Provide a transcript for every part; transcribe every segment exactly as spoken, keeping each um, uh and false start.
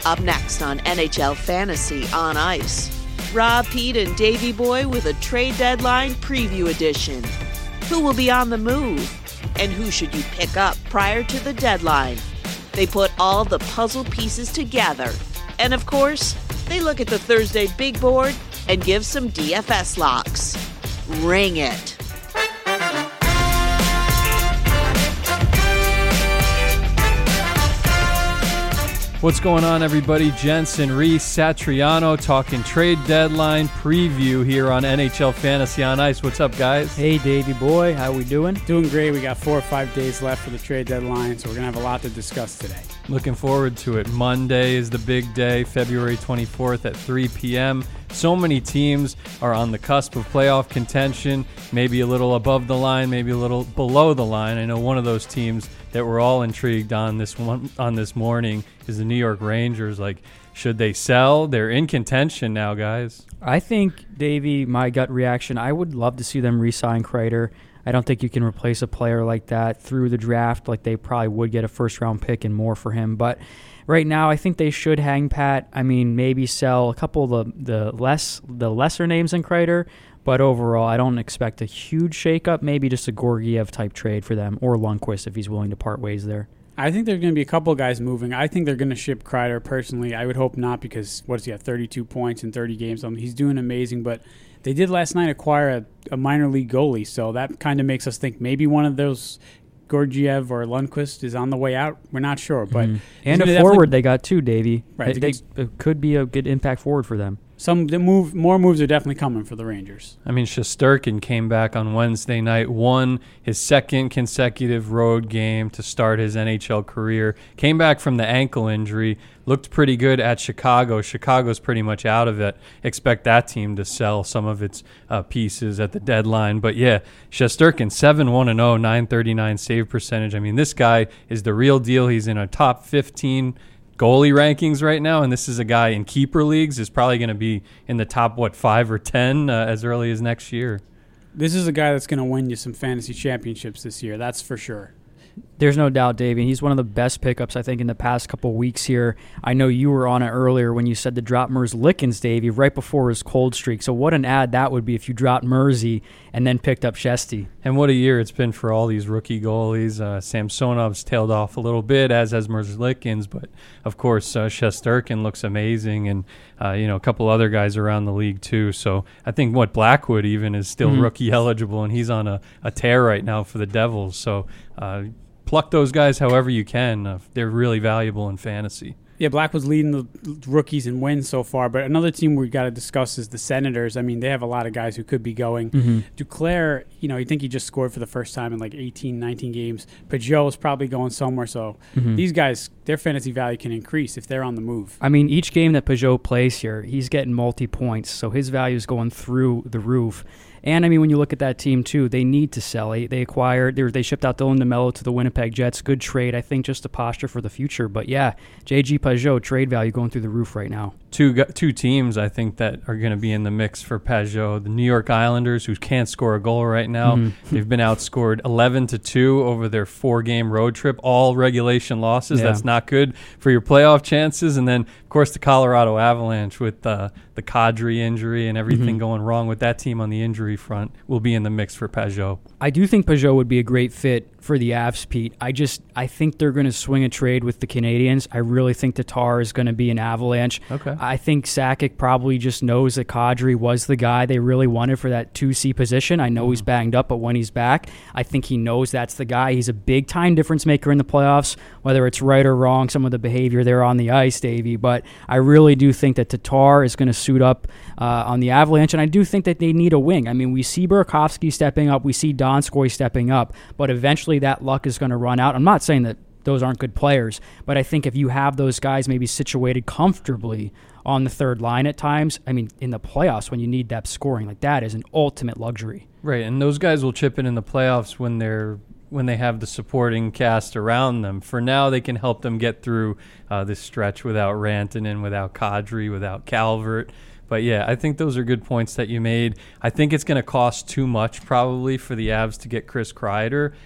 Up next on N H L Fantasy on Ice, Rob, Pete, and Davey Boy with a trade deadline preview edition. Who will be on the move? And who should you pick up prior to the deadline? They put all the puzzle pieces together. And of course, they look at the Thursday big board and give some D F S locks. Ring it. What's going on, everybody? Jensen, Reese, Satriano talking trade deadline preview here on N H L Fantasy on Ice. What's up, guys? Hey, Davey boy. How we doing? Doing great. We got four or five days left for the trade deadline, so we're going to have a lot to discuss today. Looking forward to it. Monday is the big day, February twenty-fourth at three p.m. So many teams are on the cusp of playoff contention, maybe a little above the line, maybe a little below the line. I know one of those teams that we're all intrigued on this one on this morning is the New York Rangers. Like, should they sell? They're in contention now, guys. I think, Davey, my gut reaction, I would love to see them re-sign Kreider. I don't think you can replace a player like that through the draft. Like, they probably would get a first-round pick and more for him. But right now, I think they should hang pat. I mean, maybe sell a couple of the, the less the lesser names than Kreider. But overall, I don't expect a huge shakeup. Maybe just a Georgiev-type trade for them, or Lundqvist if he's willing to part ways there. I think there's going to be a couple of guys moving. I think they're going to ship Kreider personally. I would hope not, because what does he have, thirty-two points in thirty games? Um, he's doing amazing, but they did last night acquire a, a minor league goalie, so that kind of makes us think maybe one of those Georgiev or Lundqvist is on the way out. We're not sure, but mm-hmm. and a forward they got too, Davey. Right, they, they, it could be a good impact forward for them. Some the move, more moves are definitely coming for the Rangers. I mean, Shesterkin came back on Wednesday night, won his second consecutive road game to start his N H L career. Came back from the ankle injury, looked pretty good at Chicago. Chicago's pretty much out of it. Expect that team to sell some of its uh, pieces at the deadline. But yeah, Shesterkin, seven one and oh, nine thirty-nine save percentage. I mean, this guy is the real deal. He's in a top fifteen goalie rankings right now, and this is a guy in keeper leagues is probably going to be in the top, what, five or ten uh, as early as next year. This is a guy that's going to win you some fantasy championships this year, that's for sure. There's no doubt, Davey. He's one of the best pickups, I think, in the past couple of weeks here. I know you were on it earlier when you said to drop Merzlikins, Davey, right before his cold streak. So what an ad that would be if you dropped Mersey and then picked up Shesty. And what a year it's been for all these rookie goalies. Uh, Samsonov's tailed off a little bit, as has Merzlikins, but of course uh, Shesterkin looks amazing, and uh, you know a couple other guys around the league too. So I think what Blackwood even is still mm-hmm. rookie eligible, and he's on a, a tear right now for the Devils. So uh, pluck those guys however you can. Uh, they're really valuable in fantasy. Yeah, Blackwood's leading the rookies in wins so far, but another team we got to discuss is the Senators. I mean, they have a lot of guys who could be going. Mm-hmm. Duclair, you know, you think he just scored for the first time in like eighteen, nineteen games. Pajot is probably going somewhere, so mm-hmm. these guys, their fantasy value can increase if they're on the move. I mean, each game that Pajot plays here, he's getting multi-points, so his value is going through the roof. And, I mean, when you look at that team, too, they need to sell. They, they acquired, they, they shipped out Dylan DeMello to the Winnipeg Jets. Good trade, I think, just a posture for the future. But, yeah, J G Pajot, trade value going through the roof right now. Two two teams, I think, that are going to be in the mix for Pajot. The New York Islanders, who can't score a goal right now. Mm-hmm. They've been outscored eleven to two over their four-game road trip, all regulation losses. Yeah. That's not good for your playoff chances. And then, of course, the Colorado Avalanche with uh, the Kadri injury and everything mm-hmm. going wrong with that team on the injury front will be in the mix for Pajot. I do think Pajot would be a great fit for the Avs, Pete. I just I think they're going to swing a trade with the Canadians. I really think Tatar is going to be an Avalanche. Okay. I think Sakic probably just knows that Kadri was the guy they really wanted for that two C position. I know mm. he's banged up, but when he's back, I think he knows that's the guy. He's a big-time difference maker in the playoffs, whether it's right or wrong, some of the behavior there on the ice, Davey. But I really do think that Tatar is going to suit up uh, on the Avalanche, and I do think that they need a wing. I mean, we see Burakovsky stepping up. We see Donskoy stepping up, but eventually that luck is going to run out. I'm not saying that those aren't good players, but I think if you have those guys maybe situated comfortably on the third line at times, I mean, in the playoffs when you need depth scoring, like that is an ultimate luxury. Right, and those guys will chip in in the playoffs when they're when they have the supporting cast around them. For now, they can help them get through uh, this stretch without Rantanen, without Kadri, without Calvert. But, yeah, I think those are good points that you made. I think it's going to cost too much probably for the Avs to get Chris Kreider, as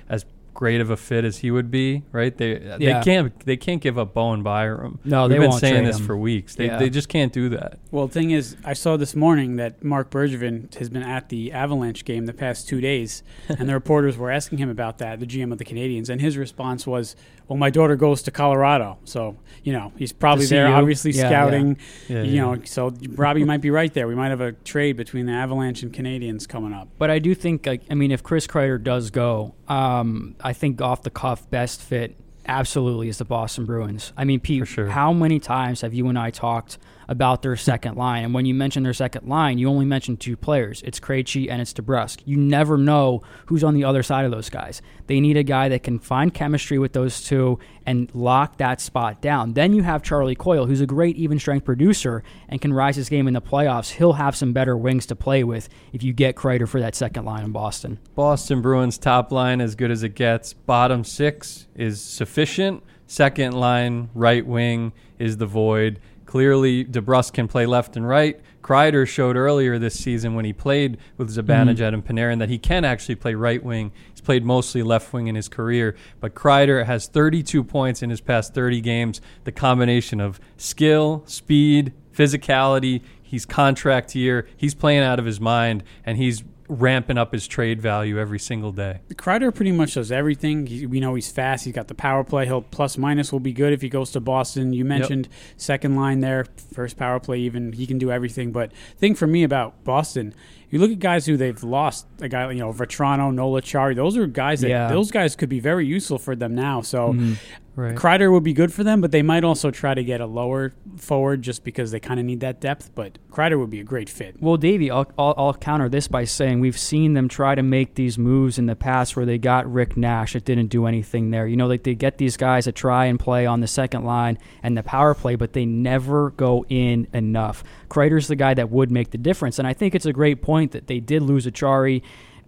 great of a fit as he would be, right? They Yeah. they can't they can't give up Bowen Byram. No, We've they been won't saying trade this him. for weeks. They Yeah. they just can't do that. Well, the thing is, I saw this morning that Mark Bergevin has been at the Avalanche game the past two days, and the reporters were asking him about that, the G M of the Canadiens, and his response was, well, my daughter goes to Colorado. So, you know, he's probably To see there, you? obviously Yeah, scouting. yeah. Yeah, you yeah. know, so Robbie might be right there. We might have a trade between the Avalanche and Canadiens coming up. But I do think, like, I mean, if Chris Kreider does go, um, I think off the cuff, best fit absolutely is the Boston Bruins. I mean, Pete, For sure. how many times have you and I talked about their second line? And when you mention their second line, you only mention two players. It's Krejci and it's DeBrusk. You never know who's on the other side of those guys. They need a guy that can find chemistry with those two and lock that spot down. Then you have Charlie Coyle, who's a great even-strength producer and can rise his game in the playoffs. He'll have some better wings to play with if you get Kreider for that second line in Boston. Boston Bruins top line as good as it gets. Bottom six is sufficient. Second line, right wing is the void. Clearly, DeBrusk can play left and right. Kreider showed earlier this season when he played with Zibanejad Mm-hmm. and Panarin that he can actually play right wing. He's played mostly left wing in his career. But Kreider has thirty-two points in his past thirty games. The combination of skill, speed, physicality. He's contract year. He's playing out of his mind, and he's ramping up his trade value every single day. Kreider pretty much does everything. He, we know he's fast. He's got the power play. He'll plus minus will be good if he goes to Boston. You mentioned second line there, first power play even. He can do everything. But the thing for me about Boston, you look at guys who they've lost. A guy, you know, Vetrano, Nola Chari. Those are guys that Yeah. those guys could be very useful for them now. So. Mm-hmm. Right. Kreider would be good for them, but they might also try to get a lower forward just because they kind of need that depth. But Kreider would be a great fit. Well, Davey, I'll, I'll, I'll counter this by saying we've seen them try to make these moves in the past where they got Rick Nash. It didn't do anything there. You know, like they get these guys to try and play on the second line and the power play, but they never go in enough. Kreider's the guy that would make the difference. And I think it's a great point that they did lose Achari.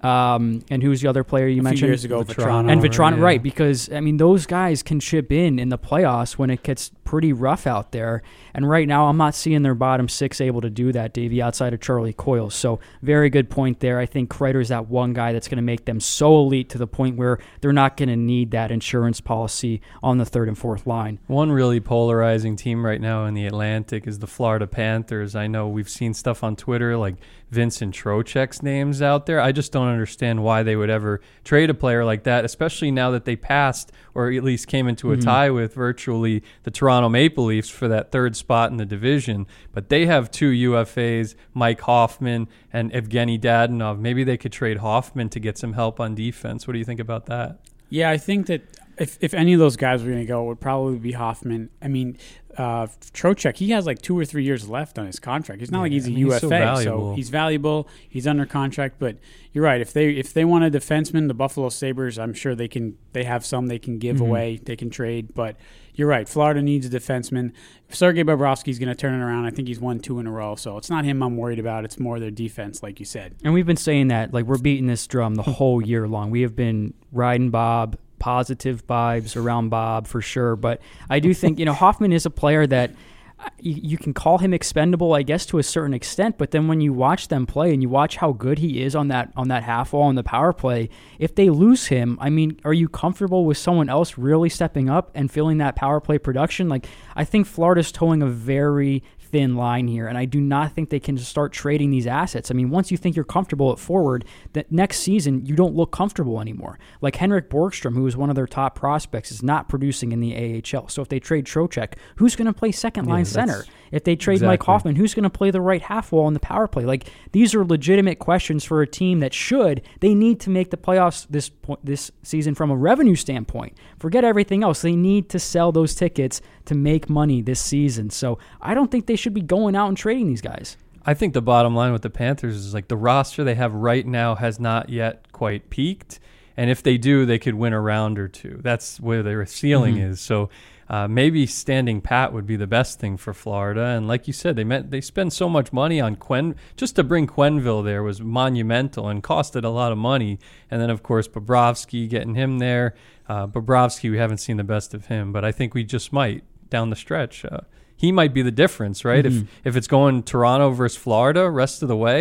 Um, and who's the other player you A few mentioned? years ago, Vetrano. Vetrano. And Vetrano, yeah. right, because, I mean, those guys can chip in in the playoffs when it gets pretty rough out there. And right now, I'm not seeing their bottom six able to do that, Davey, outside of Charlie Coyle. So very good point there. I think Kreider's that one guy that's going to make them so elite to the point where they're not going to need that insurance policy on the third and fourth line. One really polarizing team right now in the Atlantic is the Florida Panthers. I know we've seen stuff on Twitter like Vincent Trocheck's names out there. I just don't understand why they would ever trade a player like that, especially now that they passed or at least came into a Mm-hmm. tie with virtually the Toronto Maple Leafs for that third spot in the division. But they have two U F As, Mike Hoffman and Evgeny Dadonov. Maybe they could trade Hoffman to get some help on defense. What do you think about that? Yeah, I think that if, if any of those guys were going to go, it would probably be Hoffman. I mean, uh, Trocheck, he has like two or three years left on his contract. It's not Yeah, like he's a I mean, he's U F A, so so, valuable. he's valuable. He's under contract, but you're right. If they if they want a defenseman, the Buffalo Sabres, I'm sure they can. They have some they can give Mm-hmm. away. They can trade, but you're right. Florida needs a defenseman. If Sergei Bobrovsky's going to turn it around, I think he's won two in a row, so it's not him I'm worried about. It's more their defense, like you said. And we've been saying that, like, we're beating this drum the whole year long. We have been riding Bob, positive vibes around Bob for sure. But I do think, you know, Hoffman is a player that uh, you, you can call him expendable, I guess, to a certain extent. But then when you watch them play and you watch how good he is on that on that half wall on the power play, if they lose him, I mean, are you comfortable with someone else really stepping up and filling that power play production? Like, I think Florida's towing a very thin line here, and I do not think they can just start trading these assets. I mean, once you think you're comfortable at forward, that next season you don't look comfortable anymore. Like Henrik Borgstrom, who is one of their top prospects, is not producing in the A H L. So if they trade Trocheck, who's going to play second line Yeah, center? that's- If they trade Mike Exactly. Hoffman, who's going to play the right half wall in the power play? Like, these are legitimate questions for a team that should, they need to make the playoffs this point, this season from a revenue standpoint. Forget everything else. They need to sell those tickets to make money this season. So I don't think they should be going out and trading these guys. I think the bottom line with the Panthers is like the roster they have right now has not yet quite peaked. And if they do, they could win a round or two. That's where their ceiling Mm-hmm. is. So uh, maybe standing pat would be the best thing for Florida. And like you said, they meant they spend so much money on Quen. Just to bring Quenneville there was monumental and costed a lot of money. And then, of course, Bobrovsky, getting him there. Uh, Bobrovsky, we haven't seen the best of him, but I think we just might down the stretch. Uh, he might be the difference, right? Mm-hmm. If if it's going Toronto versus Florida rest of the way,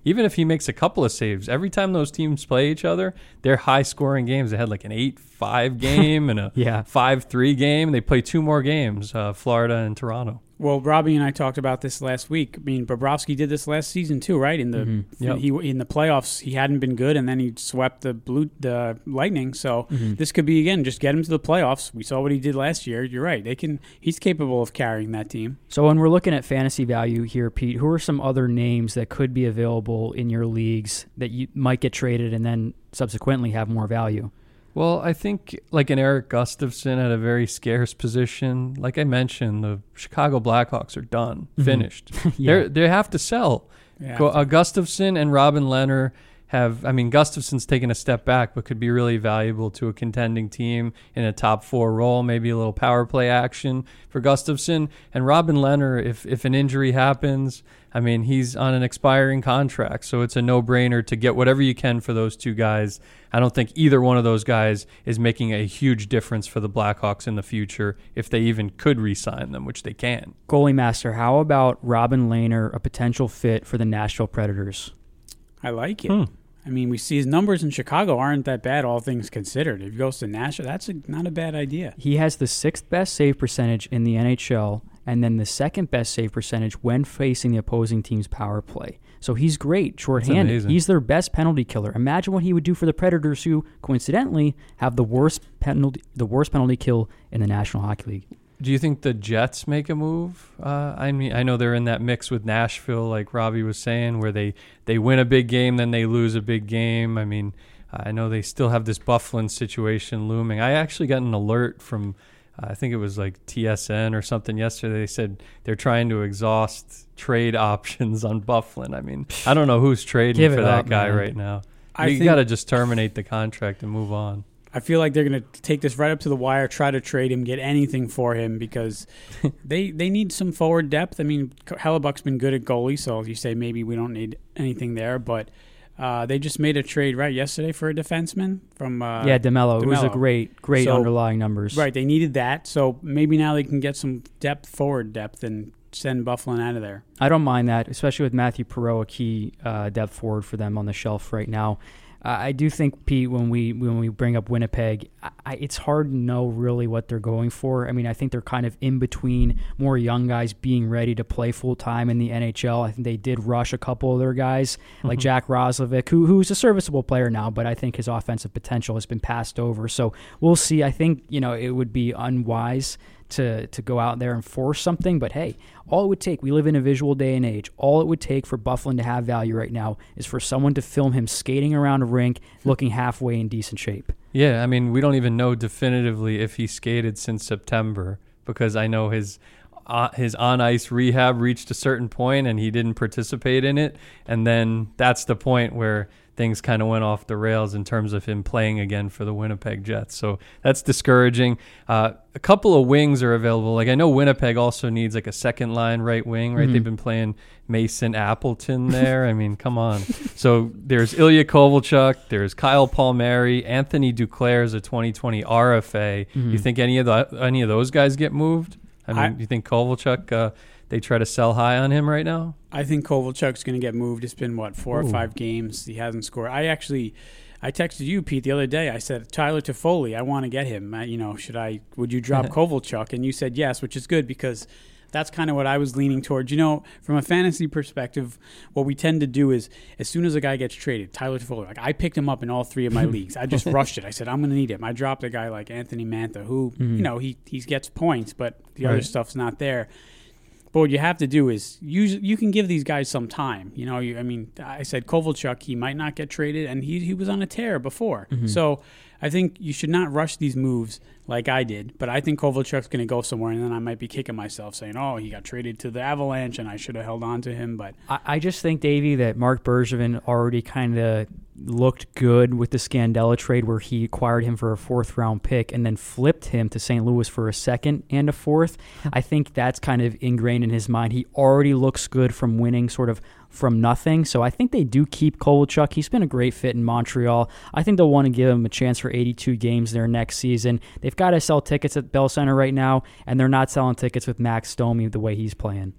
even if he makes a couple of saves, every time those teams play each other, they're high-scoring games. They had like an eight five game and a yeah. five three game. They play two more games, uh, Florida and Toronto. Well, Robbie and I talked about this last week. I mean, Bobrovsky did this last season too, right? In the mm-hmm. yep. he in the playoffs, he hadn't been good, and then he swept the blue the Lightning. So mm-hmm. this could be again just get him to the playoffs. We saw what he did last year. You're right; they can. He's capable of carrying that team. So when we're looking at fantasy value here, Pete, who are some other names that could be available in your leagues that you might get traded and then subsequently have more value? Well, I think like an Eric Gustafson at a very scarce position. Like I mentioned, the Chicago Blackhawks are done, mm-hmm. finished. yeah. They they have to sell. Yeah. Go, uh, Gustafson and Robin Lehner have, I mean, Gustafson's taken a step back, but could be really valuable to a contending team in a top four role, maybe a little power play action for Gustafson. And Robin Lehner, if, if an injury happens, I mean, he's on an expiring contract, so it's a no-brainer to get whatever you can for those two guys. I don't think either one of those guys is making a huge difference for the Blackhawks in the future if they even could re-sign them, which they can. Goalie Master, how about Robin Lehner, a potential fit for the Nashville Predators? I like it. Hmm. I mean, we see his numbers in Chicago aren't that bad, all things considered. If he goes to Nashville, that's a, not a bad idea. He has the sixth best save percentage in the N H L, and then the second best save percentage when facing the opposing team's power play. So he's great, shorthanded. He's their best penalty killer. Imagine what he would do for the Predators, who coincidentally have the worst penalty, the worst penalty kill in the National Hockey League. Do you think the Jets make a move? Uh, I mean, I know they're in that mix with Nashville, like Robbie was saying, where they, they win a big game, then they lose a big game. I mean, I know they still have this Byfuglien situation looming. I actually got an alert from, uh, I think it was like T S N or something yesterday. They said they're trying to exhaust trade options on Byfuglien. I mean, I don't know who's trading Give for it that up, guy man. right now. I you think- got to just terminate the contract and move on. I feel like they're going to take this right up to the wire, try to trade him, get anything for him because they they need some forward depth. I mean, Hellebuck's been good at goalie, so you say maybe we don't need anything there, but uh, they just made a trade right yesterday for a defenseman from uh, yeah, DeMello. It was a DeMello. great, great So- underlying numbers. Right, they needed that, so maybe now they can get some depth, forward depth, and send Byfuglien out of there. I don't mind that, especially with Matthew Perreault, a key uh, depth forward for them on the shelf right now. Uh, I do think, Pete, when we when we bring up Winnipeg, I, I, it's hard to know really what they're going for. I mean, I think they're kind of in between more young guys being ready to play full-time in the N H L. I think they did rush a couple of their guys, mm-hmm. like Jack Roslovic, who who's a serviceable player now, but I think his offensive potential has been passed over. So we'll see. I think, you know, it would be unwise to to go out there and force something, but hey, all it would take, we live in a visual day and age, all it would take for Byfuglien to have value right now is for someone to film him skating around a rink looking halfway in decent shape. Yeah, I mean, we don't even know definitively if he skated since September because I know his uh, his on-ice rehab reached a certain point and he didn't participate in it, and then that's the point where things kind of went off the rails in terms of him playing again for the Winnipeg Jets. So that's discouraging. Uh, a couple of wings are available. Like I know Winnipeg also needs like a second line right wing, right? Mm-hmm. They've been playing Mason Appleton there. I mean, come on. So there's Ilya Kovalchuk, there's Kyle Palmieri, Anthony Duclair is a twenty twenty R F A. Mm-hmm. You think any of the any of those guys get moved? I mean, I, do you think Kovalchuk, uh, they try to sell high on him right now? I think Kovalchuk's going to get moved. It's been, what, four Ooh. or five games. He hasn't scored. I actually, I texted you, Pete, the other day. I said, Tyler Toffoli, I want to get him. I, you know, should I, would you drop Kovalchuk? And you said yes, which is good because that's kind of what I was leaning towards. You know, from a fantasy perspective, what we tend to do is as soon as a guy gets traded, Tyler Toffoli, like I picked him up in all three of my leagues. I just rushed it. I said, I'm going to need him. I dropped a guy like Anthony Mantha who, mm-hmm. you know, he, he gets points, but the Right. other stuff's not there. But what you have to do is use, you can give these guys some time. You know, you, I mean, I said Kovalchuk, he might not get traded, and he he was on a tear before. Mm-hmm. So I think you should not rush these moves like I did. But I think Kovalchuk's going to go somewhere, and then I might be kicking myself saying, oh, he got traded to the Avalanche, and I should have held on to him. But I, I just think, Davey, that Mark Bergevin already kind of looked good with the Scandella trade where he acquired him for a fourth-round pick and then flipped him to Saint Louis for a second and a fourth. I think that's kind of ingrained in his mind. He already looks good from winning sort of from nothing. So I think they do keep Kovalchuk. He's been a great fit in Montreal. I think they'll want to give him a chance for eighty-two games there next season. They've got to sell tickets at Bell Center right now, and they're not selling tickets with Max Domi the way he's playing.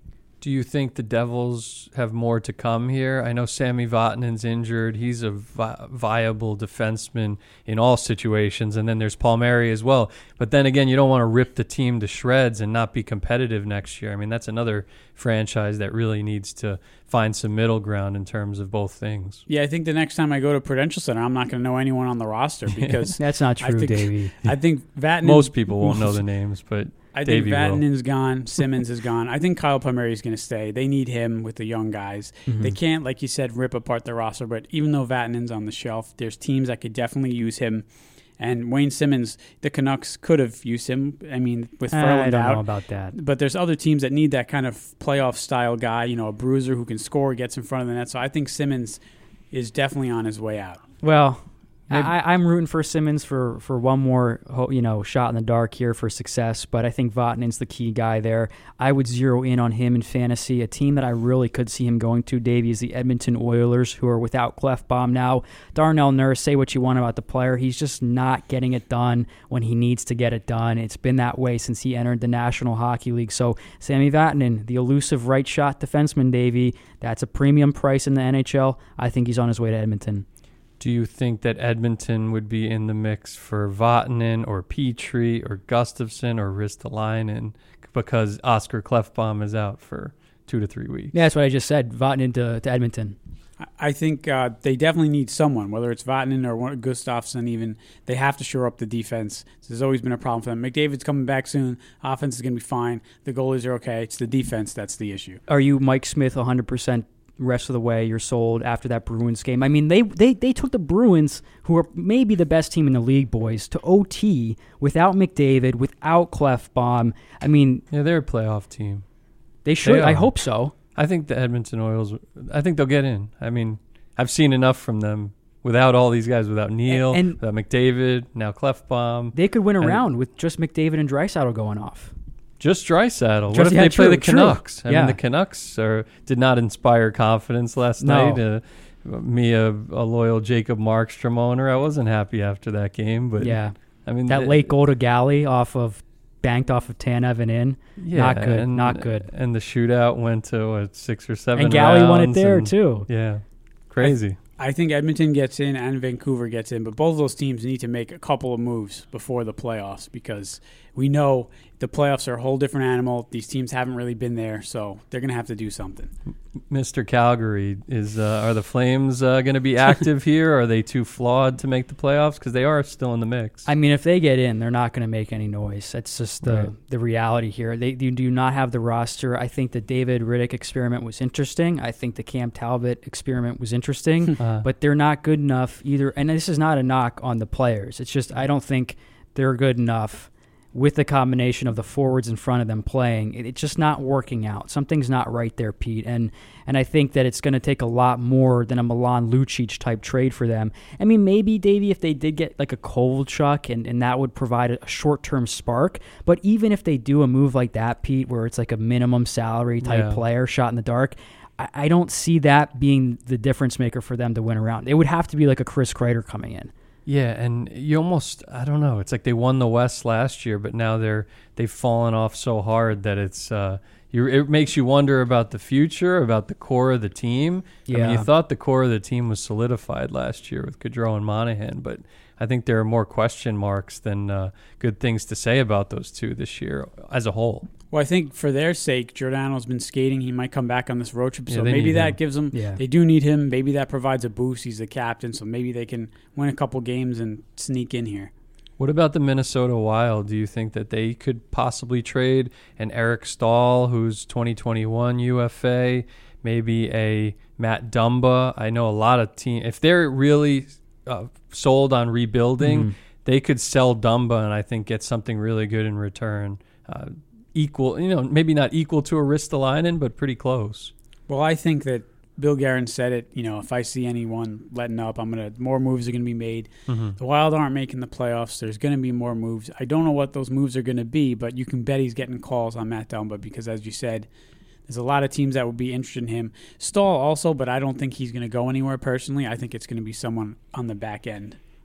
Do you think the Devils have more to come here? I know Sami Vatanen's injured. He's a vi- viable defenseman in all situations. And then there's Palmieri as well. But then again, you don't want to rip the team to shreds and not be competitive next year. I mean, that's another franchise that really needs to find some middle ground in terms of both things. Yeah, I think the next time I go to Prudential Center, I'm not going to know anyone on the roster because that's not true, I think, Davey. I think Vatanen. Most people won't know the names, but I Davey think will. Vatanen's gone. Simmons is gone. I think Kyle Palmieri is going to stay. They need him with the young guys. Mm-hmm. They can't, like you said, rip apart the roster. But even though Vatanen's on the shelf, there's teams that could definitely use him. And Wayne Simmons, the Canucks could have used him. I mean, with Ferland I don't out. know about that. But there's other teams that need that kind of playoff style guy, you know, a bruiser who can score, gets in front of the net. So I think Simmons is definitely on his way out. Well, Maybe. I, I'm rooting for Simmons for, for one more ho- you know shot in the dark here for success, but I think Vatanen's the key guy there. I would zero in on him in fantasy. A team that I really could see him going to, Davey, is the Edmonton Oilers, who are without Clefbaum now. Darnell Nurse, say what you want about the player. He's just not getting it done when he needs to get it done. It's been that way since he entered the National Hockey League. So Sami Vatanen, the elusive right shot defenseman, Davey, that's a premium price in the N H L. I think he's on his way to Edmonton. Do you think that Edmonton would be in the mix for Vatanen or Petrie or Gustafsson or Ristolainen because Oscar Clefbaum is out for two to three weeks? Yeah, that's what I just said. Vatanen to, to Edmonton. I think uh, they definitely need someone, whether it's Vatanen or Gustafsson even. They have to shore up the defense. This has always been a problem for them. McDavid's coming back soon. Offense is going to be fine. The goalies are okay. It's the defense that's the issue. Are you Mike Smith one hundred percent rest of the way? You're sold after that Bruins game? I mean, they, they, they took the Bruins, who are maybe the best team in the league, boys, to O T without McDavid, without Clefbaum. I mean... Yeah, they're a playoff team. They should. They I hope so. I think the Edmonton Oilers, I think they'll get in. I mean, I've seen enough from them without all these guys, without Neal, and, and without McDavid, now Clefbaum. They could win a and, round with just McDavid and Draisaitl going off. Just Draisaitl. Just, What if yeah, they true, play the Canucks? True. I yeah. mean, the Canucks are, did not inspire confidence last No. night. Uh, me, a, a loyal Jacob Markstrom owner, I wasn't happy after that game. But yeah, I mean, that the, late goal to Galley off of banked off of Tanev and in. yeah, not good. And, not good. And the shootout went to what, six or seven. And Galley won it rounds there and, too. Yeah, crazy. I think Edmonton gets in and Vancouver gets in, but both of those teams need to make a couple of moves before the playoffs because we know the playoffs are a whole different animal. These teams haven't really been there, so they're going to have to do something. Mister Calgary, is uh, are the Flames uh, going to be active here? Are they too flawed to make the playoffs? Because they are still in the mix. I mean, if they get in, they're not going to make any noise. That's just the, Right. the reality here. They, they do not have the roster. I think the David Riddick experiment was interesting. I think the Cam Talbot experiment was interesting, Uh, but they're not good enough either. And this is not a knock on the players. It's just I don't think they're good enough with the combination of the forwards in front of them playing. It, it's just not working out. Something's not right there, Pete. And and I think that it's going to take a lot more than a Milan Lucic type trade for them. I mean, maybe, Davey, if they did get like a Kovalchuk and, and that would provide a short-term spark. But even if they do a move like that, Pete, where it's like a minimum salary type Yeah. player shot in the dark, I, I don't see that being the difference maker for them to win around. It would have to be like a Chris Kreider coming in. Yeah, and you almost, I don't know, it's like they won the West last year, but now they're, they've fallen off so hard that it's, uh, you, it makes you wonder about the future, about the core of the team. I mean, Yeah. you thought the core of the team was solidified last year with Gaudreau and Monahan, but I think there are more question marks than uh, good things to say about those two this year as a whole. Well, I think for their sake, Giordano's been skating. He might come back on this road trip, Yeah, so they maybe need that him. gives them. Yeah. They do need him. Maybe that provides a boost. He's the captain, so maybe they can win a couple games and sneak in here. What about the Minnesota Wild? Do you think that they could possibly trade an Eric Stahl, who's twenty twenty-one U F A, maybe a Matt Dumba? I know a lot of teams, if they're really uh, sold on rebuilding, Mm-hmm. they could sell Dumba and I think get something really good in return. Uh, equal, you know, maybe not equal to a Ristolainen, but pretty close. Well, I think that Bill Guerin said it. You know, if I see anyone letting up, I'm gonna more moves are gonna be made. Mm-hmm. The Wild aren't making the playoffs. There's gonna be more moves. I don't know what those moves are gonna be, but you can bet he's getting calls on Matt Dumba because, as you said, there's a lot of teams that would be interested in him. Stahl also, but I don't think he's gonna go anywhere personally. I think it's gonna be someone on the back end.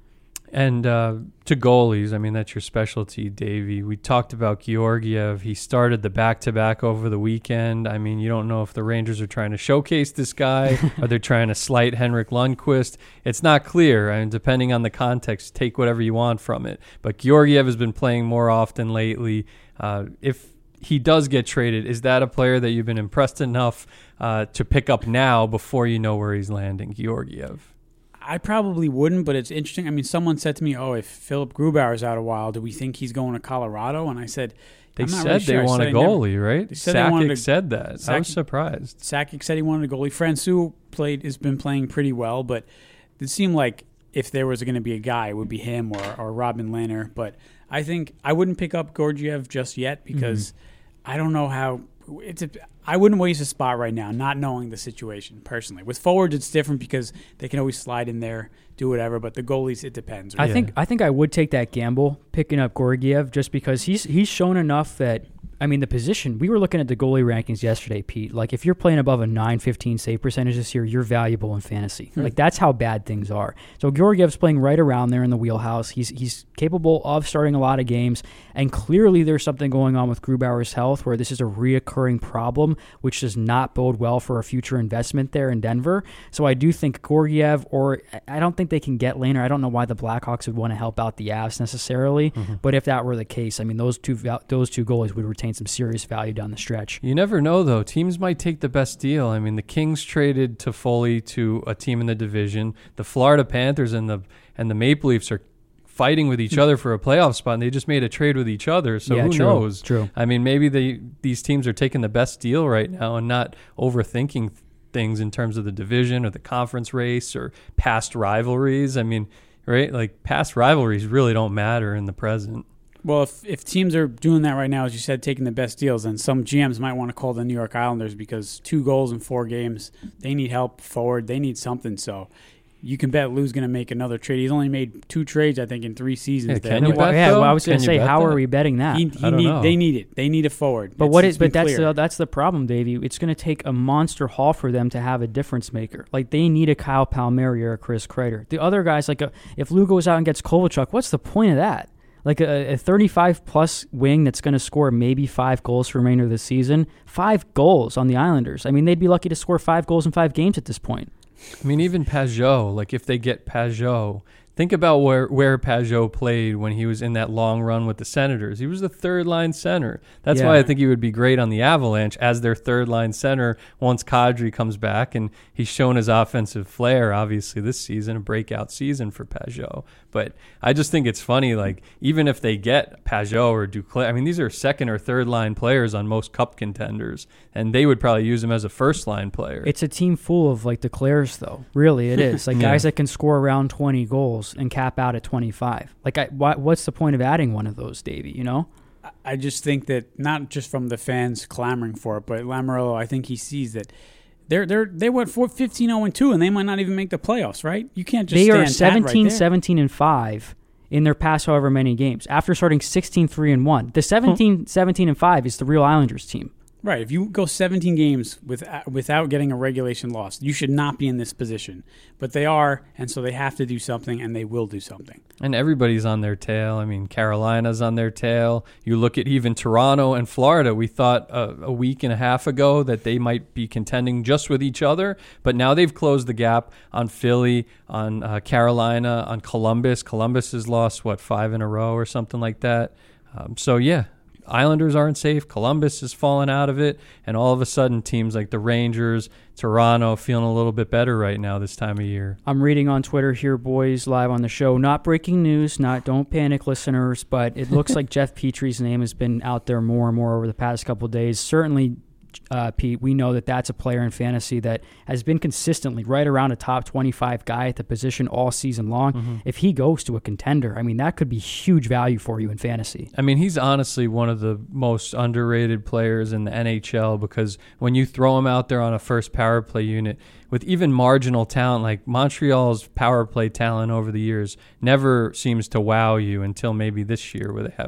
And uh, to goalies, I mean, that's your specialty, Davey. We talked about Georgiev. He started the back-to-back over the weekend. I mean, you don't know if the Rangers are trying to showcase this guy or they're trying to slight Henrik Lundqvist. It's not clear. I mean, depending on the context, take whatever you want from it. But Georgiev has been playing more often lately. Uh, if he does get traded, is that a player that you've been impressed enough uh, to pick up now before you know where he's landing, Georgiev? I probably wouldn't, but it's interesting. I mean, someone said to me, oh, if Philip Grubauer's out a while, do we think he's going to Colorado? And I said, They I'm not said really they sure. want I a said I never- goalie, right? They said they wanted Sakic a- said that. I was Sakic- surprised. Sakic said he wanted a goalie. Francouz played has been playing pretty well, but it seemed like if there was going to be a guy, it would be him or, or Robin Lehner. But I think I wouldn't pick up Georgiev just yet because mm-hmm. I don't know how it's. A, I wouldn't waste a spot right now, not knowing the situation personally. With forwards, it's different because they can always slide in there, do whatever. But the goalies, it depends. I Right? think I think I would take that gamble picking up Georgiev just because he's he's shown enough that. I mean, the position, we were looking at the goalie rankings yesterday, Pete. Like, if you're playing above a nine fifteen save percentage this year, you're valuable in fantasy. Hmm. Like, that's how bad things are. So, Georgiev's playing right around there in the wheelhouse. He's he's capable of starting a lot of games, and clearly there's something going on with Grubauer's health where this is a reoccurring problem, which does not bode well for a future investment there in Denver. So, I do think Georgiev, or I don't think they can get Lehner. I don't know why the Blackhawks would want to help out the Avs necessarily, mm-hmm. but if that were the case, I mean, those two those two goalies would retain some serious value down the stretch. You never know, though. Teams might take the best deal. I mean, the Kings traded Toffoli to a team in the division. The Florida Panthers and the and the Maple Leafs are fighting with each other for a playoff spot, and they just made a trade with each other. So yeah, who true, knows? True. I mean, maybe they these teams are taking the best deal right now and not overthinking things in terms of the division or the conference race or past rivalries. I mean, right? Like, past rivalries really don't matter in the present. Well, if if teams are doing that right now, as you said, taking the best deals, then some G Ms might want to call the New York Islanders because two goals in four games, they need help forward. They need something. So you can bet Lou's going to make another trade. He's only made two trades, I think, in three seasons. Yeah, there. can you But bet, yeah, though? well, I was going Can to you say, bet how that? are we betting that? He, he I don't need, know. They need it. They need a forward. But It's- what it's is? But been that's clear. the, that's the problem, Davey. It's going to take a monster haul for them to have a difference maker. Like, they need a Kyle Palmieri or a Chris Kreider. The other guys, like a, if Lou goes out and gets Kovalchuk, what's the point of that? Like a, a thirty-five plus wing that's going to score maybe five goals for the remainder of the season. Five goals on the Islanders. I mean, they'd be lucky to score five goals in five games at this point. I mean, even Pajot, like if they get Pajot, think about where, where Pajot played when he was in that long run with the Senators. He was the third-line center. That's Yeah. why I think he would be great on the Avalanche as their third-line center once Kadri comes back. And he's shown his offensive flair, obviously, this season, a breakout season for Pajot. But I just think it's funny, like, even if they get Pajot or Duclair, I mean, these are second- or third-line players on most cup contenders, and they would probably use him as a first-line player. It's a team full of, like, Duclairs, though. Really, it is. Like, Yeah. guys that can score around twenty goals and cap out at twenty-five. Like, I, why, what's the point of adding one of those, Davey, you know? I just think that not just from the fans clamoring for it, but Lamoriello, I think he sees that they're they're they went for fifteen oh and two, and they might not even make the playoffs. Right? You can't just They stand are pat seventeen, right there. seventeen, and five in their past however many games after starting sixteen, three, and one. The seventeen, seventeen, and five is the real Islanders team. Right. If you go seventeen games with, without getting a regulation loss, you should not be in this position. But they are, and so they have to do something, and they will do something. And everybody's on their tail. I mean, Carolina's on their tail. You look at even Toronto and Florida. We thought a, a week and a half ago that they might be contending just with each other, but now they've closed the gap on Philly, on uh, Carolina, on Columbus. Columbus has lost, what, five in a row or something like that. Um, so, yeah. Islanders aren't safe. Columbus has fallen out of it. And all of a sudden, teams like the Rangers, Toronto, feeling a little bit better right now this time of year. I'm reading on Twitter here, boys, live on the show. Not breaking news, not don't panic, listeners, but it looks like Jeff Petrie's name has been out there more and more over the past couple of days. Certainly, uh, Pete, we know that that's a player in fantasy that has been consistently right around a top twenty-five guy at the position all season long. Mm-hmm. If he goes to a contender, I mean, that could be huge value for you in fantasy. I mean, he's honestly one of the most underrated players in the N H L because when you throw him out there on a first power play unit with even marginal talent, like Montreal's power play talent over the years never seems to wow you until maybe this year where they have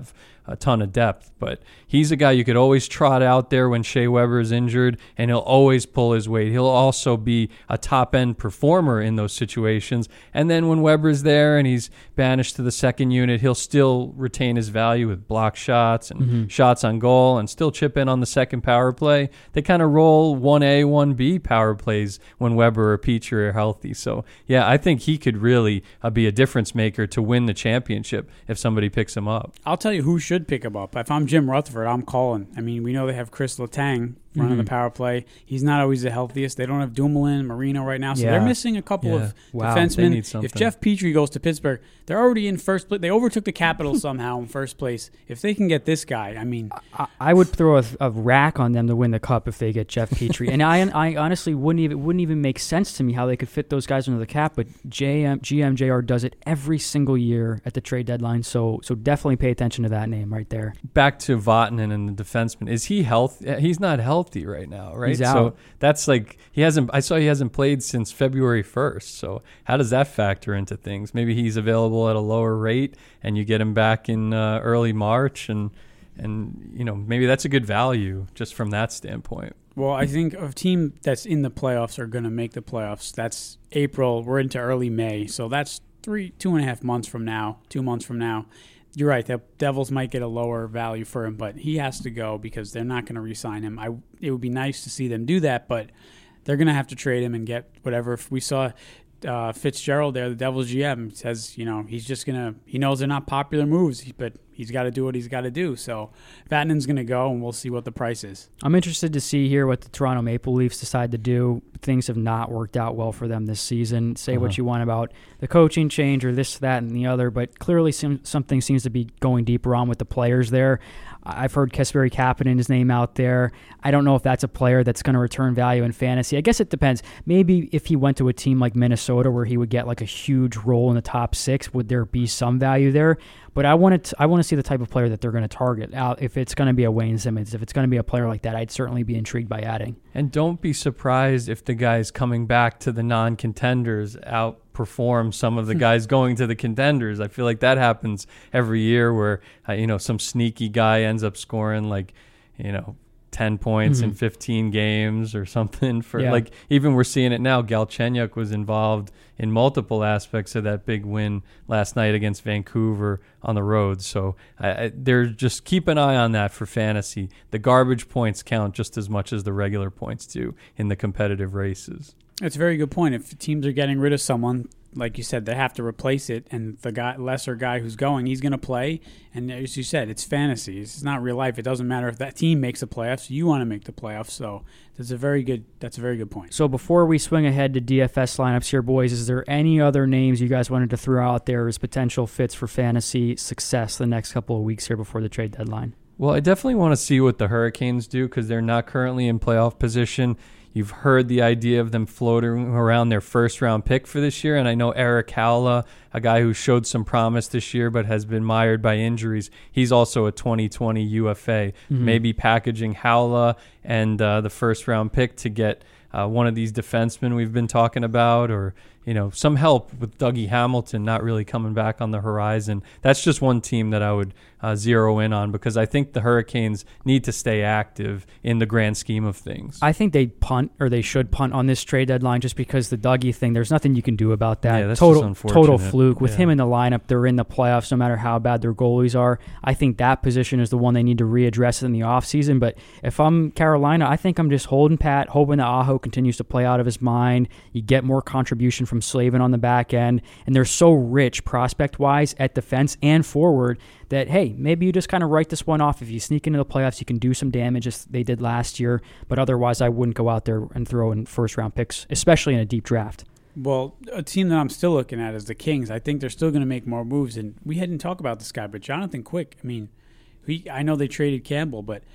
a ton of depth. But he's a guy you could always trot out there when Shea Weber is injured, and he'll always pull his weight. He'll also be a top-end performer in those situations. And then when Weber's there and he's banished to the second unit, he'll still retain his value with block shots and mm-hmm. shots on goal and still chip in on the second power play. They kind of roll one A, one B power plays when Weber or Petrie are healthy. So, yeah, I think he could really uh, be a difference maker to win the championship if somebody picks him up. I'll tell you who should pick him up. If I'm Jim Rutherford, I'm calling. I mean, we know they have Chris Letang running mm-hmm. the power play. He's not always the healthiest. They don't have Dumoulin, Marino right now, so yeah. they're missing a couple yeah. of wow. defensemen. If Jeff Petrie goes to Pittsburgh, they're already in first place. They overtook the Capitals somehow in first place. If they can get this guy, I mean, I, I would throw a, a rack on them to win the cup if they get Jeff Petrie. And I, I honestly wouldn't even it wouldn't even make sense to me how they could fit those guys under the cap. But J M, G M J R does it every single year at the trade deadline. So so definitely pay attention to that name right there. Back to Vatanen and the defenseman. Is he healthy? He's not healthy right now, right? He's out. So that's like he hasn't. I saw he hasn't played since February first. So how does that factor into things? Maybe he's available at a lower rate, and you get him back in uh, early March, and and you know maybe that's a good value just from that standpoint. Well, I think a team that's in the playoffs are going to make the playoffs. That's April. We're into early May, so that's three, two and a half months from now, two months from now. You're right. The Devils might get a lower value for him, but he has to go because they're not going to re-sign him. I. It would be nice to see them do that, but they're going to have to trade him and get whatever. If we saw uh, Fitzgerald there, the Devils G M, says, you know, he's just going to – he knows they're not popular moves, but he's got to do what he's got to do. So Vatanen's going to go, and we'll see what the price is. I'm interested to see here what the Toronto Maple Leafs decide to do. Things have not worked out well for them this season. Say uh-huh. what you want about the coaching change or this, that, and the other, but clearly some, something seems to be going deeper on with the players there. I've heard Kasperi Kapanen's name out there. I don't know if that's a player that's going to return value in fantasy. I guess it depends. Maybe if he went to a team like Minnesota where he would get like a huge role in the top six, would there be some value there? But I want to I want to see the type of player that they're going to target. Out if it's going to be a Wayne Simmons, if it's going to be a player like that, I'd certainly be intrigued by adding. And don't be surprised if the guys coming back to the non-contenders outperform some of the guys going to the contenders. I feel like that happens every year where uh, you know some sneaky guy ends up scoring like you know ten points mm-hmm. in fifteen games or something. For yeah. like even we're seeing it now. Galchenyuk was involved in multiple aspects of that big win last night against Vancouver on the road. So I, I, they're just keep an eye on that for fantasy. The garbage points count just as much as the regular points do in the competitive races. That's a very good point. If teams are getting rid of someone, like you said, they have to replace it, and the guy, lesser guy who's going, he's going to play. And as you said, it's fantasy. It's not real life. It doesn't matter if that team makes the playoffs. You want to make the playoffs. So that's a very good. That's a very good point. So before we swing ahead to D F S lineups here, boys, is there any other names you guys wanted to throw out there as potential fits for fantasy success the next couple of weeks here before the trade deadline? Well, I definitely want to see what the Hurricanes do because they're not currently in playoff position. You've heard the idea of them floating around their first-round pick for this year, and I know Eric Howla, a guy who showed some promise this year but has been mired by injuries, he's also a twenty twenty U F A. Mm-hmm. Maybe packaging Howla and uh, the first-round pick to get uh, one of these defensemen we've been talking about, or you know, some help with Dougie Hamilton not really coming back on the horizon. That's just one team that I would uh, zero in on because I think the Hurricanes need to stay active in the grand scheme of things. I think they punt, or they should punt on this trade deadline just because the Dougie thing, there's nothing you can do about that. Yeah, that's total, just unfortunate. Total fluke. With yeah. him in the lineup, they're in the playoffs no matter how bad their goalies are. I think that position is the one they need to readdress in the offseason. But if I'm Carolina, I think I'm just holding pat, hoping that Aho continues to play out of his mind. You get more contribution from Slavin on the back end, and they're so rich prospect-wise at defense and forward that, hey, maybe you just kind of write this one off. If you sneak into the playoffs, you can do some damage as they did last year, but otherwise I wouldn't go out there and throw in first-round picks, especially in a deep draft. Well, a team that I'm still looking at is the Kings. I think they're still going to make more moves, and we hadn't talked about this guy, but Jonathan Quick, I mean, he, I know they traded Campbell, but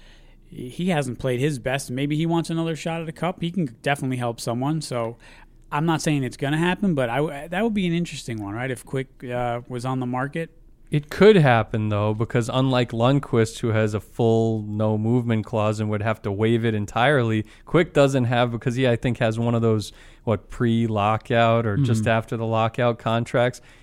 he hasn't played his best. Maybe he wants another shot at a cup. He can definitely help someone, so I'm not saying it's going to happen, but I, that would be an interesting one, right, if Quick uh, was on the market. It could happen, though, because unlike Lundqvist, who has a full no-movement clause and would have to waive it entirely, Quick doesn't have, because he, I think, has one of those, what, pre-lockout or mm-hmm. just after the lockout contracts.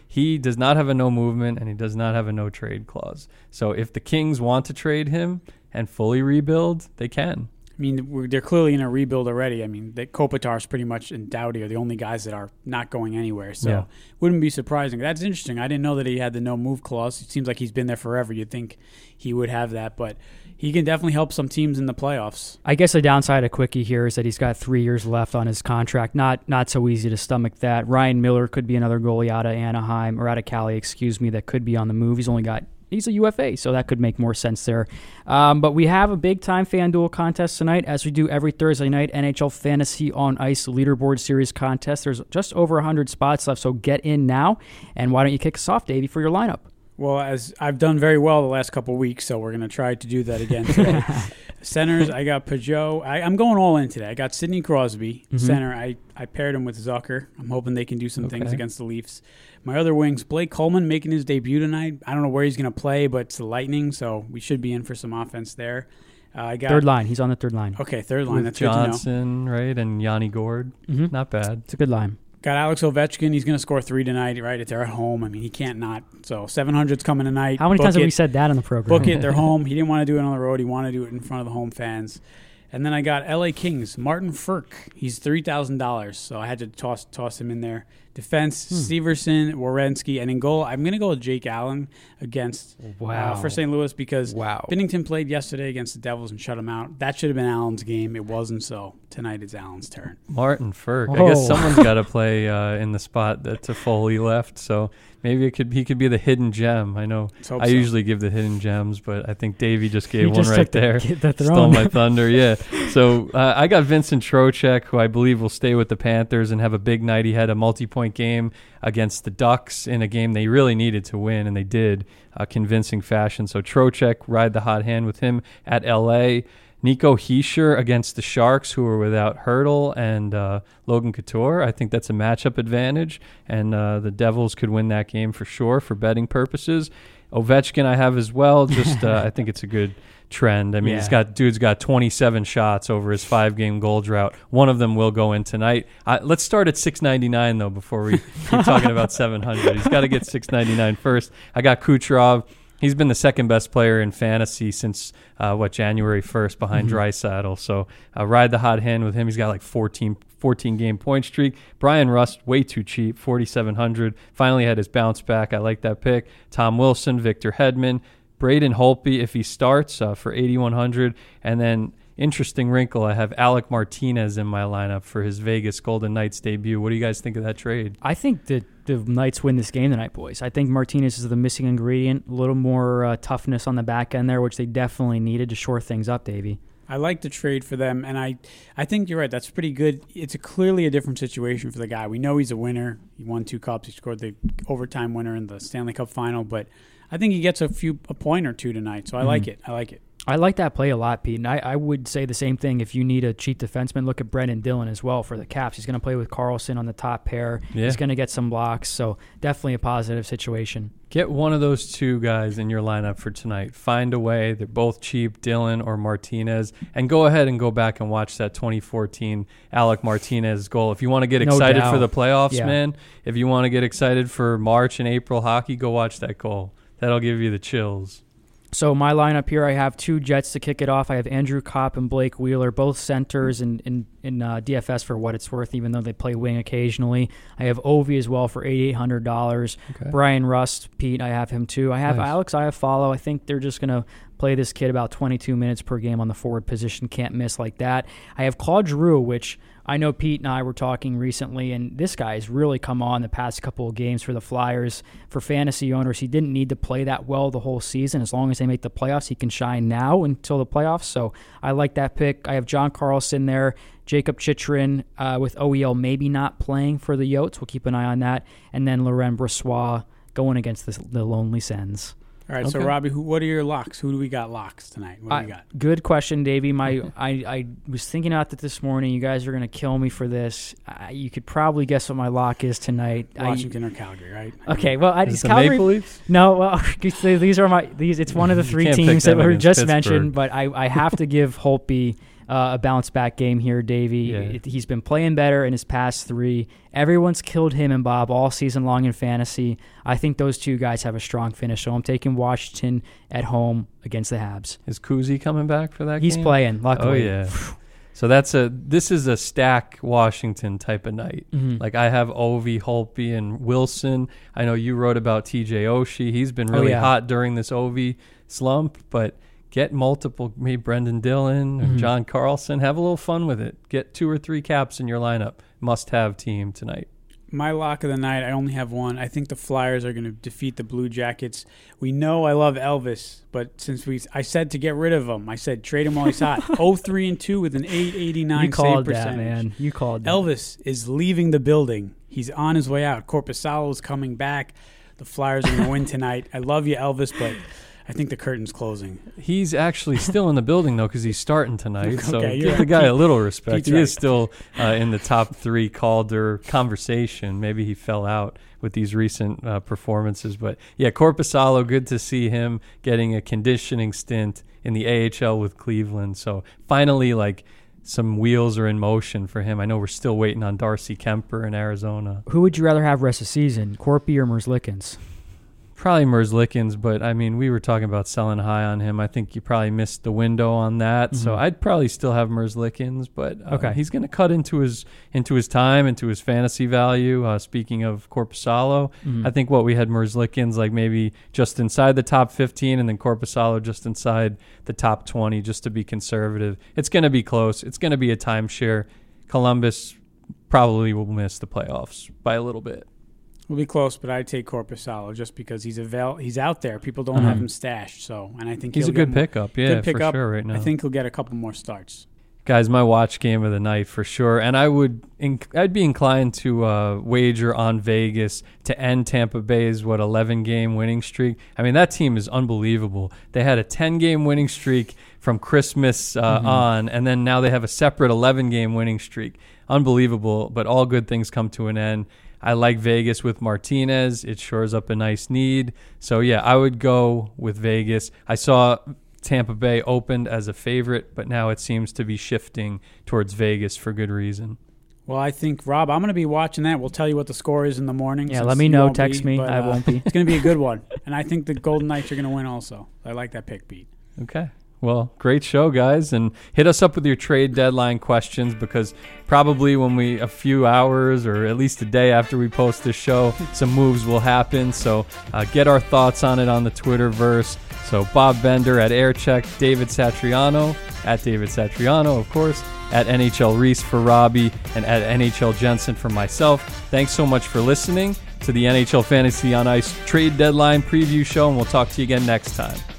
he does not have a no movement and he does not have a no trade clause. So if the Kings want to trade him and fully rebuild, they can. I mean, we're, they're clearly in a rebuild already. I mean, the Kopitar's pretty much and Doughty are the only guys that are not going anywhere. So Yeah. wouldn't be surprising. That's interesting. I didn't know that he had the no move clause. It seems like he's been there forever. You'd think he would have that, but he can definitely help some teams in the playoffs. I guess the downside of Quickie here is that he's got three years left on his contract. Not not so easy to stomach that. Ryan Miller could be another goalie out of Anaheim, or out of Cali, excuse me, that could be on the move. He's only got He's a U F A, so that could make more sense there. Um, but we have a big-time FanDuel contest tonight, as we do every Thursday night, N H L Fantasy on Ice Leaderboard Series contest. There's just over one hundred spots left, so get in now. And why don't you kick us off, Davey, for your lineup? Well, as I've done very well the last couple of weeks, so we're going to try to do that again today. Centers, I got Peugeot. I, I'm going all in today. I got Sidney Crosby. Mm-hmm. Center, I, I paired him with Zucker. I'm hoping they can do some Okay. things against the Leafs. My other wings, Blake Coleman making his debut tonight. I don't know where he's going to play, but it's the Lightning, so we should be in for some offense there. Uh, I got Third line. He's on the third line. Okay, third line. With That's good to know. Johnson, right, and Yanni Gord. Mhm. Not bad. It's a good line. Got Alex Ovechkin. He's going to score three tonight, right? They're at home. I mean, he can't not. So seven hundred's coming tonight. How many Book times have it. we said that on the program? Book it. They're home. He didn't want to do it on the road. He wanted to do it in front of the home fans. And then I got L A Kings, Martin Frk. He's three thousand dollars, so I had to toss toss him in there. Defense, Hmm. Severson, Werenski, and in goal, I'm going to go with Jake Allen against Wow. uh, for Saint Louis because Wow. Binnington played yesterday against the Devils and shut him out. That should have been Allen's game. It wasn't, so tonight it's Allen's turn. Martin Ferk. I guess Oh. someone's got to play uh, in the spot that Toffoli left. So maybe it could he could be the hidden gem. I know Let's hope I so. usually give the hidden gems, but I think Davey just gave He one just right took the- there. the throne. Stole my thunder. Yeah. So uh, I got Vincent Trocheck, who I believe will stay with the Panthers and have a big night. He had a multi-point game against the Ducks in a game they really needed to win, and they did, uh, convincing fashion. So Trocheck, ride the hot hand with him at L A. Nico Hischier against the Sharks, who are without Hurdle and uh, Logan Couture. I think that's a matchup advantage, and uh, the Devils could win that game for sure for betting purposes. Ovechkin I have as well. Just uh, I think it's a good trend. I mean, Yeah. he's got dude's got twenty-seven shots over his five-game goal drought. One of them will go in tonight. Uh, let's start at six ninety-nine though before we keep talking about seven hundred. He's got to get six ninety-nine first. I got Kucherov. He's been the second best player in fantasy since, uh, what, January first behind Mm-hmm. Draisaitl. So uh, ride the hot hand with him. He's got like fourteen, fourteen game point streak. Brian Rust, way too cheap, forty-seven hundred. Finally had his bounce back. I like that pick. Tom Wilson, Victor Hedman, Braden Holtby if he starts uh, for eighty-one hundred. And then, interesting wrinkle, I have Alec Martinez in my lineup for his Vegas Golden Knights debut. What do you guys think of that trade? I think that the Knights win this game tonight, boys. I think Martinez is the missing ingredient. A little more uh, toughness on the back end there, which they definitely needed to shore things up, Davey. I like the trade for them, and I, I think you're right. That's pretty good. It's a clearly a different situation for the guy. We know he's a winner. He won two cups. He scored the overtime winner in the Stanley Cup final, but I think he gets a few a point or two tonight. So I Mm-hmm. like it. I like it. I like that play a lot, Pete. And I, I would say the same thing if you need a cheap defenseman. Look at Brendan Dillon as well for the Caps. He's going to play with Carlson on the top pair. Yeah. He's going to get some blocks. So definitely a positive situation. Get one of those two guys in your lineup for tonight. Find a way. They're both cheap, Dillon or Martinez. And go ahead and go back and watch that twenty fourteen Alec Martinez goal. If you want to get No excited doubt. for the playoffs, Yeah. man, if you want to get excited for March and April hockey, go watch that goal. That'll give you the chills. So my lineup here, I have two Jets to kick it off. I have Andrew Kopp and Blake Wheeler, both centers in, in, in uh, D F S for what it's worth, even though they play wing occasionally. I have Ovi as well for eighty-eight hundred dollars. Okay. Brian Rust, Pete, I have him too. I have Nice. Alex Iafallo. I think they're just going to play this kid about twenty-two minutes per game on the forward position. Can't miss like that. I have Claude Giroux, which I know Pete and I were talking recently, and this guy has really come on the past couple of games for the Flyers. For fantasy owners, he didn't need to play that well the whole season. As long as they make the playoffs, he can shine now until the playoffs. So I like that pick. I have John Carlson there, Jacob Chychrun uh, with O E L maybe not playing for the Yotes. We'll keep an eye on that. And then Laurent Brossois going against the, the Lonely Sens. All right, so Okay. Robbie, who, what are your locks? Who do we got locks tonight? What do I- we got? Good question, Davey. My, I, I was thinking about that this morning. You guys are going to kill me for this. Uh, you could probably guess what my lock is tonight. I- Washington or Calgary, right? okay, well, I Is just it the Calgary. Maple Leafs? No, well, these are my these. It's one of the You three can't pick teams that them were against just Pittsburgh. mentioned, but I, I have to give Holtby uh, a bounce back game here, Davey. Yeah. It, he's been playing better in his past three. Everyone's killed him and Bob all season long in fantasy. I think those two guys have a strong finish, so I'm taking Washington at home against the Habs. Is Kuzi coming back for that He's game? playing, luckily. Oh, yeah. So that's a this is a stack Washington type of night. Mm-hmm. Like I have Ovi, Holtby, and Wilson. I know you wrote about T J Oshie. He's been really oh, yeah. hot during this Ovi slump, but get multiple, maybe Brendan Dillon or Mm-hmm. John Carlson. Have a little fun with it. Get two or three caps in your lineup. Must-have team tonight. My lock of the night, I only have one. I think the Flyers are going to defeat the Blue Jackets. We know I love Elvis, but since we, I said to get rid of him, I said trade him while he's hot. oh three and two with an eight eighty-nine You called save that, percentage. man. You called that. Elvis is leaving the building. He's on his way out. Korpisalo is coming back. The Flyers are going to win tonight. I love you, Elvis, but I think the curtain's closing. He's actually still in the building, though, because he's starting tonight. So Okay, give you're the guy right. a little respect. Pete's he right. is still uh, in the top three Calder conversation. Maybe he fell out with these recent uh, performances. But, yeah, Korpisalo, good to see him getting a conditioning stint in the A H L with Cleveland. So finally, like, some wheels are in motion for him. I know we're still waiting on Darcy Kemper in Arizona. Who would you rather have rest of the season, Corpy or Merzlikins? Probably Merzlikins, but I mean, we were talking about selling high on him. I think you probably missed the window on that. Mm-hmm. So I'd probably still have Merzlikins, but uh, okay. he's going to cut into his into his time, into his fantasy value. Uh, speaking of Korpisalo, mm-hmm. I think what we had Merzlikins like maybe just inside the top fifteen, and then Korpisalo just inside the top twenty, just to be conservative. It's going to be close. It's going to be a timeshare. Columbus probably will miss the playoffs by a little bit. We'll be close, but I'd take Korpisalo just because he's avail- he's out there. People don't uh-huh. have him stashed, so and I think he's he'll a good get pickup. More, Yeah, good pickup. for sure. Right now, I think he'll get a couple more starts. Guys, my watch game of the night for sure, and I would, inc- I'd be inclined to uh, wager on Vegas to end Tampa Bay's what eleven game winning streak. I mean, that team is unbelievable. They had a ten game winning streak from Christmas uh, mm-hmm. on, and then now they have a separate eleven game winning streak. Unbelievable, but all good things come to an end. I like Vegas with Martinez. It shores up a nice need. So, yeah, I would go with Vegas. I saw Tampa Bay opened as a favorite, but now it seems to be shifting towards Vegas for good reason. Well, I think, Rob, I'm going to be watching that. We'll tell you what the score is in the morning. Yeah, let me know. Text be, me. But, I uh, won't be. It's going to be a good one. And I think the Golden Knights are going to win also. I like that pick, Pete. Okay. Well, great show, guys, and hit us up with your trade deadline questions because probably when we, a few hours or at least a day after we post this show, some moves will happen. So uh, get our thoughts on it on the Twitterverse. So Bob Bender at Aircheck, David Satriano at David Satriano, of course, at N H L Reese for Robbie, and at N H L Jensen for myself. Thanks so much for listening to the N H L Fantasy on Ice trade deadline preview show, and we'll talk to you again next time.